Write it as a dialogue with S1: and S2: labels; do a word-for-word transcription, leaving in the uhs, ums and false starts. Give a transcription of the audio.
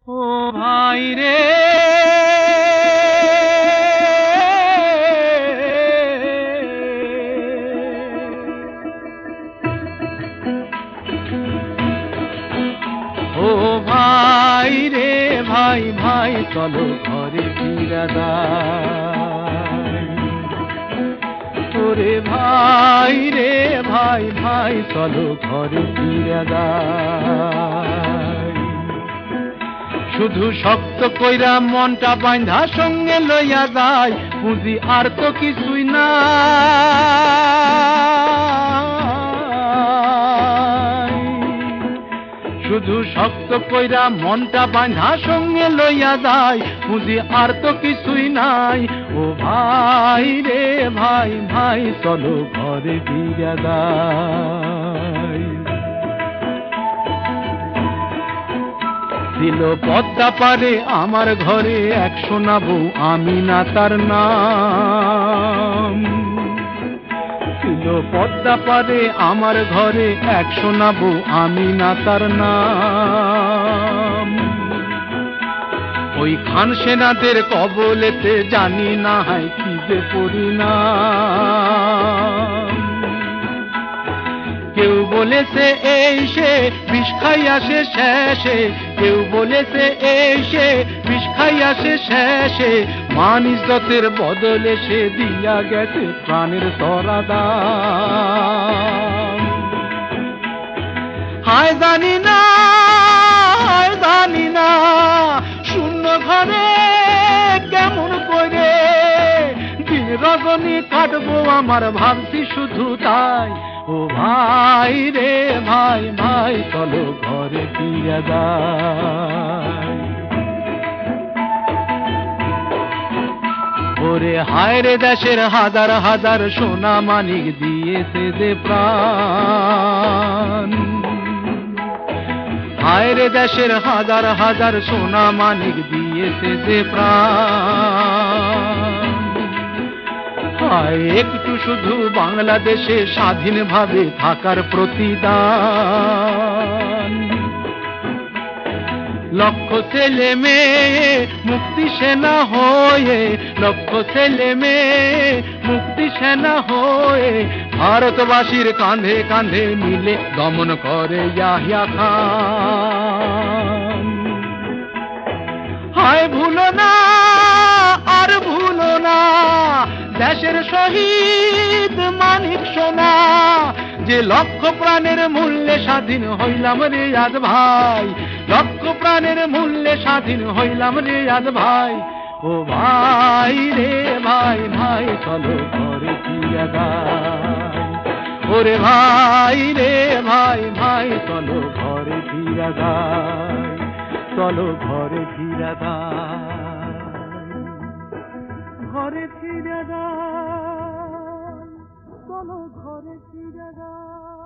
S1: ও ভাই রে ও ভাই রে ভাই ভাই চলো ঘরে ফিরে যাই ওরে ভাই রে ভাই ভাই চলো ঘরে ফিরে যাই শুধু শক্ত কইরা মনটা বাঁধা সঙ্গে লইয়া যায় পুঁজি আর তো কিছুই না শুধু শক্ত কইরা মনটা বাঁধা সঙ্গে লইয়া যায় পুঁজি আর তো কিছুই নাই ও ভাই রে ভাই ভাই চলো ঘরে ফিরে যাই ছিল পদ্মা পারে আমার ঘরে এক সোনা বউ আমি না তার নাম ছিল পদ্মা পারে আমার ঘরে এক সোনা বউ আমি না তার নাম ওই খান সেনাদের কবলেতে জানি না হয় কি যে পরিণাম কেউ বলেছে এই সে বিষ খাইয়া সে শেষে কেউ বলেছে এই সে বিষ খাইয়া সে শেষে মান ইজ্জতের বদলে সে দিয়া গেছে প্রাণের তরাদাম হায় জানি না হায় জানি না শূন্য ঘরে কেমন করে দিন রজনী কাটবো আমার ভাবছি শুধু তাই ও ভাই রে ভাই ভাই চলো ঘরে ফিরে যাই ওরে হায় রে দেশের হাজার হাজার সোনা মানিক দিয়েছে যে প্রাণ হায় রে দেশের হাজার হাজার সোনা মানিক দিয়েছে যে প্রাণ হায় একটু শুধু বাংলাদেশে স্বাধীনভাবে থাকার প্রতিদান লক্ষ ছেলে মেয়ে মুক্তি সেনা হয়ে লক্ষ ছেলে মেয়ে মুক্তি সেনা হয়ে ভারতবাসীর কাঁধে কাঁধে মিলে দমন করে ইয়াহিয়া খান হায় ভুলো না আর ভুলো না দেশের শহীদ মানিক সোনা যে লক্ষ প্রাণের মূল্যে স্বাধীন হইলাম রে আজ ভাই লক্ষ প্রাণের মূল্যে স্বাধীন হইলাম রে আজ ভাই ও ভাই রে ভাই ভাই চলো ঘরে ফিরে যাই ওরে ভাই রে ভাই ভাই চলো ঘরে ফিরে যাই চলো ঘরে ফিরে যাই ঘরে ফিরে যাই চলো ঘরে ফিরে যাই।